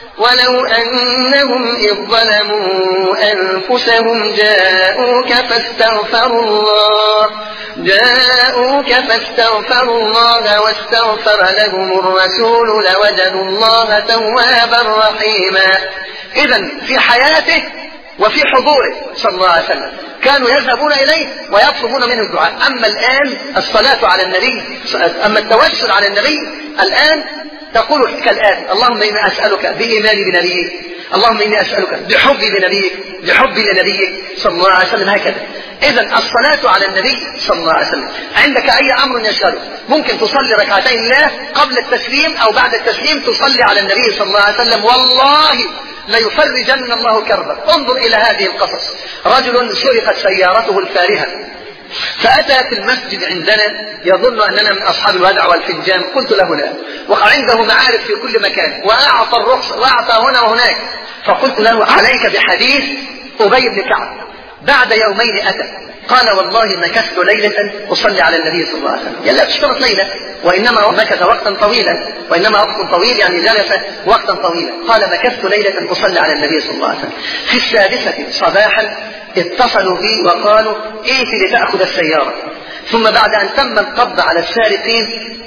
ولو أنهم إذ ظلموا أنفسهم جاءوك فاستغفروا الله جاءوك فاستغفروا الله واستغفر لهم الرسول لوجدوا الله توابا رحيما. إذن في حياته وفي حضوره صلى الله عليه وسلم كانوا يذهبون إليه ويطلبون منه الدعاء. أما الآن الصلاة على النبي، أما التوسل على النبي الآن تقول كالآتي: اللهم إني أسألك بإيماني بنبيك، اللهم إني أسألك بحبي بنبيك، بحبي لنبيك صلى الله عليه وسلم، هكذا. إذن الصلاة على النبي صلى الله عليه وسلم عندك أي أمر يشغلك، ممكن تصلي ركعتين الله قبل التسليم أو بعد التسليم تصلي على النبي صلى الله عليه وسلم، والله ليفرجن الله كربك. انظر إلى هذه القصص: رجل سرقت سيارته الفارهة فأتى في المسجد عندنا يظن أننا من أصحاب الودع والفنجان، قلت له لا، وعنده معارف في كل مكان وأعطى الرخصة وأعطى هنا وهناك، فقلت له: عليك بحديث أبي بن كعب. بعد يومين أتى قال: والله مكثت ليلة أصلي على النبي صلى الله عليه وسلم. يلا تشترط ليلة، وإنما مكث وقتا طويلا، وإنما وقت طويل يعني جلس وقتا طويلا. قال: مكثت ليلة أصلي على النبي صلى الله عليه وسلم. في السادسة صباحا اتصلوا بي وقالوا: ائت لتأخذ السيارة. ثم بعد أن تم القبض على السارقين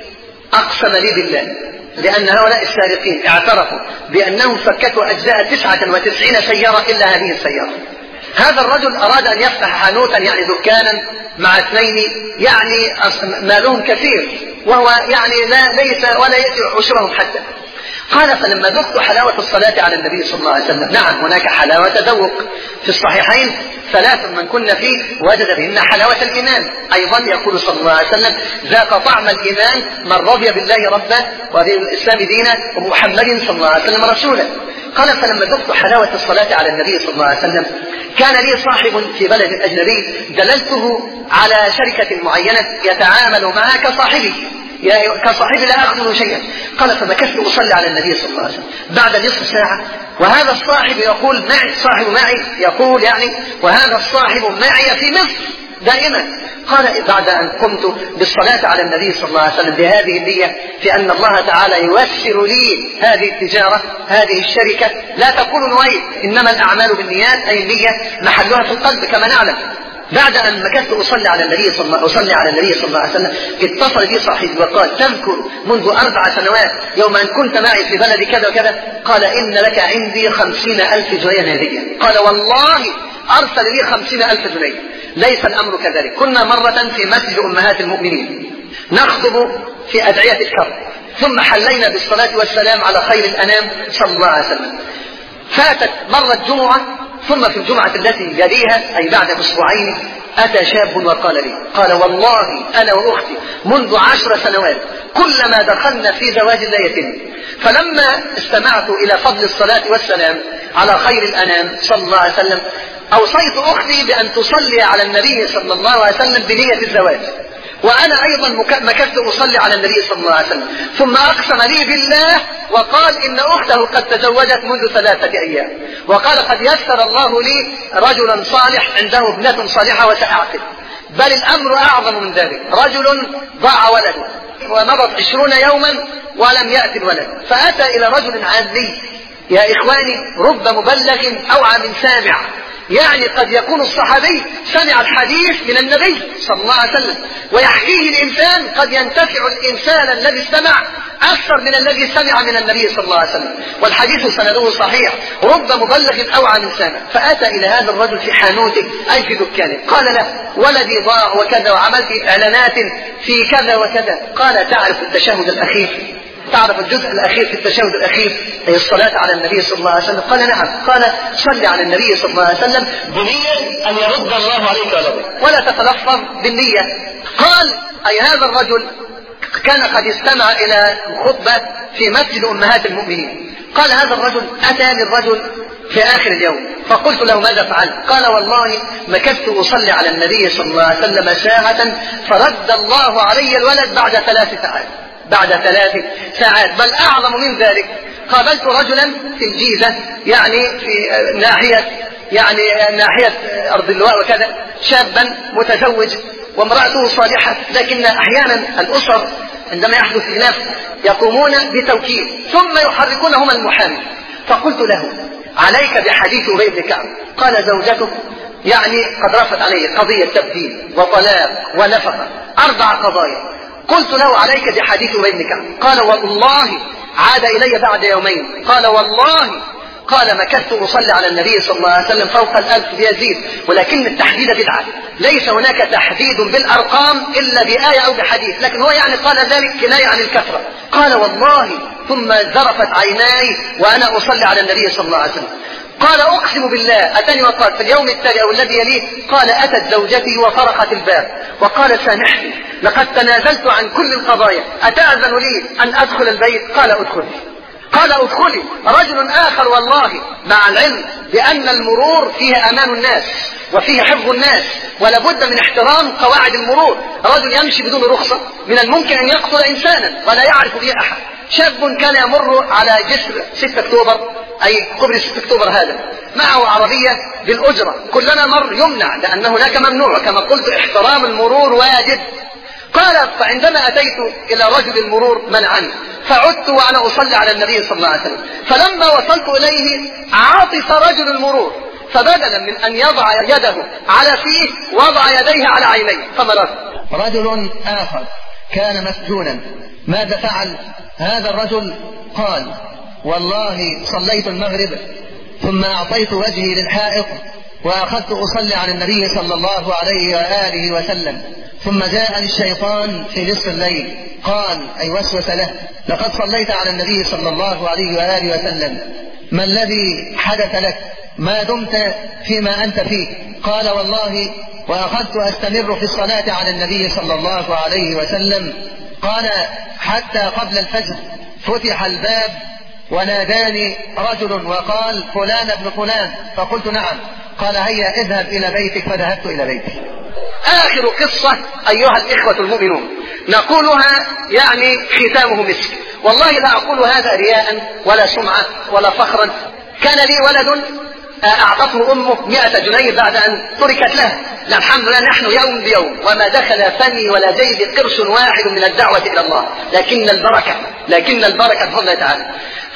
أقسم لي بالله، لأن هؤلاء السارقين اعترفوا بأنهم فككوا أجزاء تسعة وتسعين سيارة إلا هذه السيارة. هذا الرجل أراد أن يفتح حانوتا يعني دكانا مع اثنين يعني مالهم كثير، وهو يعني لا ليس ولا يأتي عشرهم حتى. قال: فلما ذقت حلاوة الصلاة على النبي صلى الله عليه وسلم، نعم هناك حلاوة ذوق في الصحيحين ثلاث من كنا فيه وجد بهن حلاوة الإيمان. أيضا يقول صلى الله عليه وسلم: ذاق طعم الإيمان من رضي بالله ربا وبالإسلام دينا ومحمد صلى الله عليه وسلم رسولا. قال: فلما ذقت حلاوة الصلاة على النبي صلى الله عليه وسلم كان لي صاحب في بلد أجنبي دللته على شركة معينة يتعامل معها كصاحبي كصاحبي لا أخذ شيئا. قال: فمكثت أصلي على النبي صلى الله عليه وسلم بعد نصف ساعة، وهذا الصاحب يقول معي صاحب معي يقول يعني وهذا الصاحب معي في مصر دائما. قال: بعد أن قمت بالصلاة على النبي صلى الله عليه وسلم بهذه النية في أن الله تعالى ييسر لي هذه التجارة هذه الشركة، لا تقول نويت، إنما الأعمال بالنيات، أي النية محلها في القلب كما نعلم. بعد أن مكثت أصلي على النبي صلى الله أصلي على النبي صلى الله عليه وسلم اتصل بي صاحبي وقال: تذكر منذ أربع سنوات يوم أن كنت معي في بلد كذا وكذا؟ قال: إن لك عندي خمسين ألف جنيه هدية. قال: والله أرسل لي خمسين ألف جنيه. ليس الأمر كذلك. كنا مرة في مسجد أمهات المؤمنين نخطب في أدعية الكرب، ثم حلينا بالصلاة والسلام على خير الأنام صلى الله عليه وسلم. فاتت مرة جمعة، ثم في الجمعة التي يليها أي بعد أسبوعين أتى شاب وقال لي، قال: والله أنا وأختي منذ عشر سنوات كلما دخلنا في زواج لا يتم، فلما استمعت إلى فضل الصلاة والسلام على خير الأنام صلى الله عليه وسلم أوصيت أختي بأن تصلي على النبي صلى الله عليه وسلم بنية الزواج، وأنا أيضا مكثت أصلي على النبي صلى الله عليه وسلم. ثم أقسم لي بالله وقال إن أخته قد تزوجت منذ ثلاثة أيام، وقال: قد يسر الله لي رجلا صالح عنده ابنة صالحة وسأعقد. بل الأمر أعظم من ذلك، رجل ضاع ولده ومضت عشرون يوما ولم يأتي الولد، فأتى إلى رجل عادي. يا إخواني، رب مبلغ أوعى من سامع، يعني قد يكون الصحابي سمع الحديث من النبي صلى الله عليه وسلم ويحكيه الإنسان، قد ينتفع الإنسان الذي استمع أكثر من الذي سمع من النبي صلى الله عليه وسلم، والحديث سنده صحيح. رب مبلغ أوعى من سامع. فأتى إلى هذا الرجل في حانوته أي في دكانه، قال له: ولدي ضاع وكذا وعملت إعلانات في كذا وكذا. قال: تعرف التشهد الأخير؟ تعرف الجزء الأخير في التشهد الأخير أي الصلاة على النبي صلى الله عليه وسلم؟ قال: نعم. قال: صل على النبي صلى الله عليه وسلم بنية أن يرد الله عليك ولدك، ولا تتلفظ بالنية. قال: أي هذا الرجل كان قد استمع إلى خطبة في مسجد أمهات المؤمنين. قال: هذا الرجل أتاني الرجل في آخر اليوم فقلت له: ماذا فعلت؟ قال: والله مكثت أصلي على النبي صلى الله عليه وسلم ساعة فرد الله علي الولد بعد ثلاث ساعات بعد ثلاث ساعات بل أعظم من ذلك، قابلت رجلا في الجيزة يعني في ناحية يعني ناحية أرض اللواء وكذا، شابا متزوج وامرأته صالحة، لكن أحيانا الأسر عندما يحدث خلاف يقومون بتوكيل ثم يحركونهما المحامي. فقلت له: عليك بحديث أبي بن كعب. قال: زوجته يعني قد رفضت عليه قضية تبديل وطلاق ونفقة، أربع قضايا. قلت له: عليك بحديث أبي بن كعب. قال: والله عاد إلي بعد يومين، قال: والله قال مكثت أصلي على النبي صلى الله عليه وسلم فوق الألف بيزيد، ولكن التحديد بدعة، ليس هناك تحديد بالأرقام إلا بآية أو بحديث، لكن هو يعني قال ذلك كناية عن الكثرة. قال والله ثم ذرفت عيناي وأنا أصلي على النبي صلى الله عليه وسلم. قال أقسم بالله أتاني وقال في اليوم التالي أو الذي يليه، قال أتت زوجتي وطرقت الباب وقال سامحني لقد تنازلت عن كل القضايا، أتأذن لي أن أدخل البيت؟ قال أدخلي. قال أدخلي. رجل آخر والله مع العلم بأن المرور فيه أمان الناس وفيه حفظ الناس ولابد من احترام قواعد المرور، رجل يمشي بدون رخصة من الممكن أن يقتل إنسانا ولا يعرف به أحد. شاب كان يمر على جسر ستة أكتوبر، أي كوبري ستة أكتوبر هذا، معه عربية بالأجرة، كلنا مر يمنع لأن هناك ممنوع، كما قلت احترام المرور واجب. قال فعندما أتيت إلى رجل المرور منعني، فعدت وأنا أصلي على النبي صلى الله عليه وسلم، فلما وصلت إليه عاطف رجل المرور، فبدلا من أن يضع يده على فيه وضع يديه على عينيه فمرض. رجل آخر كان مسجونا، ماذا فعل هذا الرجل؟ قال والله صليت المغرب ثم أعطيت وجهي للحائط وأخذت أصلي على النبي صلى الله عليه وآله وسلم، ثم جاءني الشيطان في نصف الليل قال أي وسوس له لقد صليت على النبي صلى الله عليه وآله وسلم، ما الذي حدث لك؟ ما دمت فيما أنت فيه؟ قال والله وأخذت أستمر في الصلاة على النبي صلى الله عليه وسلم. قال حتى قبل الفجر فتح الباب وناداني رجل وقال فلان ابن فلان، فقلت نعم. قال هيا اذهب إلى بيتك، فذهبت إلى بيتي. آخر قصة أيها الإخوة المؤمنون نقولها يعني ختامه مسك، والله لا أقول هذا رياء ولا سمعة ولا فخرا. كان لي ولد أعطته أمه مئة جنيه بعد أن تركت له، لا الحمد لله نحن يوم بيوم وما دخل فمي ولا جيب قرش واحد من الدعوة إلى الله، لكن البركة لكن البركة بفضل الله تعالى.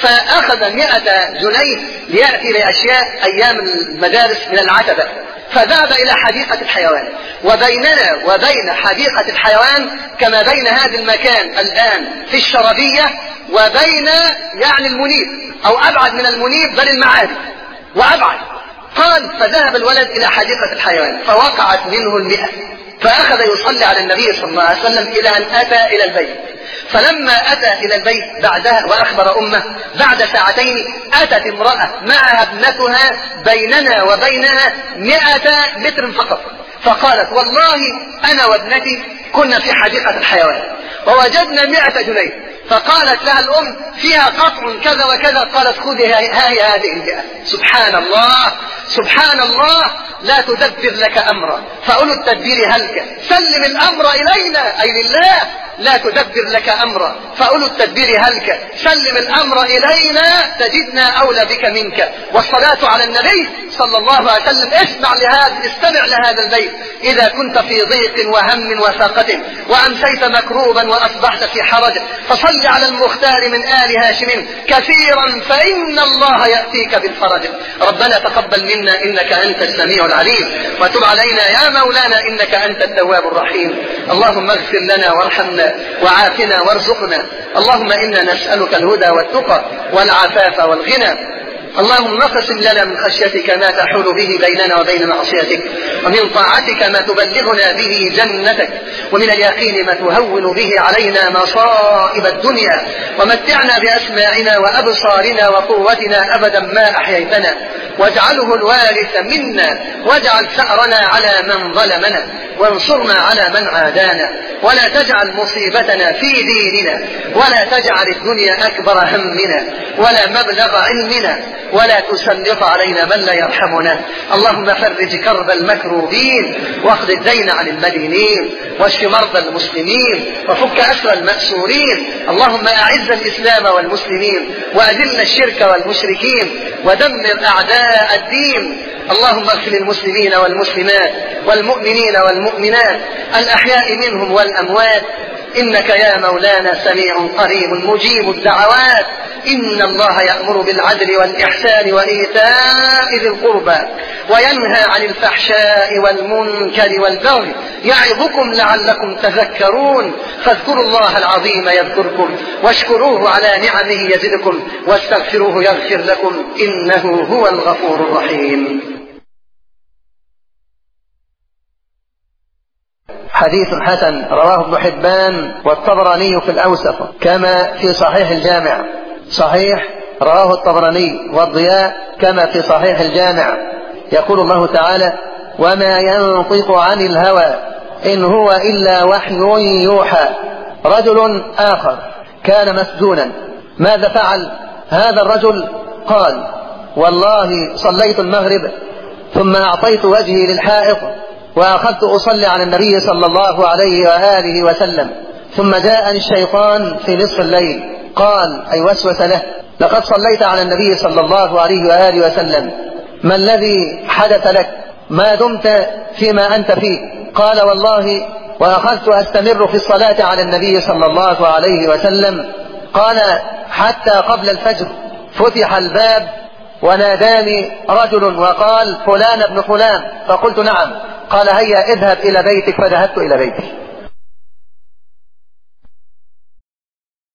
فأخذ مئة جنيه ليأتي لأشياء أيام المدارس من العتبة، فذهب إلى حديقة الحيوان، وبيننا وبين حديقة الحيوان كما بين هذا المكان الآن في الشربية وبين يعني المنيب أو أبعد من المنيب بل المعادي وأبعد. قال فذهب الولد إلى حديقة الحيوان فوقعت منه المئة، فأخذ يصلي على النبي صلى الله عليه وسلم إلى أن أتى إلى البيت. فلما أتى إلى البيت بعدها وأخبر أمه بعد ساعتين أتت امرأة معها ابنتها بيننا وبينها مئة متر فقط، فقالت والله أنا وابنتي كنا في حديقة الحيوان ووجدنا مئة جنيه. فقالت لها الأم فيها قطع كذا وكذا، قالت خذي هاي هذه المئة. سبحان الله سبحان الله، لا تدبر لك أمرا فأولو التدبير هلك، سلم الأمر إلينا أي لله، لا تدبر لك أمرا فأولو التدبير هلك، سلم الأمر إلينا تجدنا أولى بك منك. والصلاة على النبي صلى الله عليه وسلم. اسمع لهذا استمع لهذا البيت، إذا كنت في ضيق وهم وفاقة وأمسيت مكروبا وأصبحت في حرج فصل على المختار من آل هاشم كثيرا فإن الله يأتيك بالفرج. ربنا تقبل منا إنك أنت السميع العليم، وتب علينا يا مولانا إنك أنت التواب الرحيم. اللهم اغفر لنا وارحمنا وعافنا وارزقنا. اللهم إنا نسألك الهدى والتقى والعفاف والغنى. اللهم اقسم لنا من خشيتك ما تحول به بيننا وبين معصيتك، ومن طاعتك ما تبلغنا به جنتك، ومن اليقين ما تهون به علينا مصائب الدنيا، ومتعنا بأسماعنا وأبصارنا وقوتنا أبدا ما أحييتنا، واجعله الوارث منا، واجعل ثأرنا على من ظلمنا، وانصرنا على من عادانا، ولا تجعل مصيبتنا في ديننا، ولا تجعل الدنيا أكبر همنا ولا مبلغ علمنا، ولا تسلط علينا من لا يرحمنا. اللهم فرج كرب المكروبين، واقض الدين عن المدينين، واشف مرضى المسلمين، وفك أسر المأسورين. اللهم أعز الإسلام والمسلمين، وأذل الشرك والمشركين، ودمر أعداء الدين. اللهم اغفر للمسلمين والمسلمات والمؤمنين والمؤمنات الأحياء منهم والأموات، إنك يا مولانا سميع قريب مجيب الدعوات. إن الله يأمر بالعدل والإحسان وإيتاء ذي القربى وينهى عن الفحشاء والمنكر والبغي يعظكم لعلكم تذكرون. فاذكروا الله العظيم يذكركم واشكروه على نعمه يزدكم واستغفروه يغفر لكم إنه هو الغفور الرحيم. حديث حسن رواه ابن حبان والطبراني في الأوسط كما في صحيح الجامع. صحيح رواه الطبراني والضياء كما في صحيح الجامع. يقول الله تعالى: وما ينطق عن الهوى إن هو إلا وحي يوحى. رجل آخر كان مسجونا، ماذا فعل هذا الرجل؟ قال: والله صليت المغرب ثم أعطيت وجهي للحائط وأخذت أصلي على النبي صلى الله عليه وآله وسلم، ثم جاءني الشيطان في نصف الليل قال أي وسوس له: لقد صليت على النبي صلى الله عليه وآله وسلم، ما الذي حدث لك؟ ما دمت فيما أنت فيه؟ قال: والله وأخذت أستمر في الصلاة على النبي صلى الله عليه وسلم. قال: حتى قبل الفجر فتح الباب وناداني رجل وقال: فلان ابن فلان. فقلت: نعم. قال: هيا اذهب إلى بيتك. فذهبت إلى بيتي.